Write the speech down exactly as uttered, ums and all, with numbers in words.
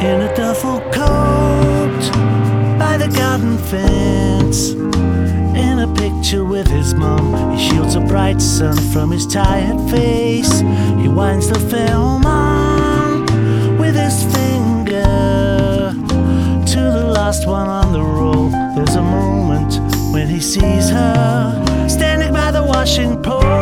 in a duffel coat by the garden fence. In a picture with his mom, he shields a bright sun from his tired face. He winds the film on with his finger to the last one on the roll. There's a moment when he sees her standing by the washing pole.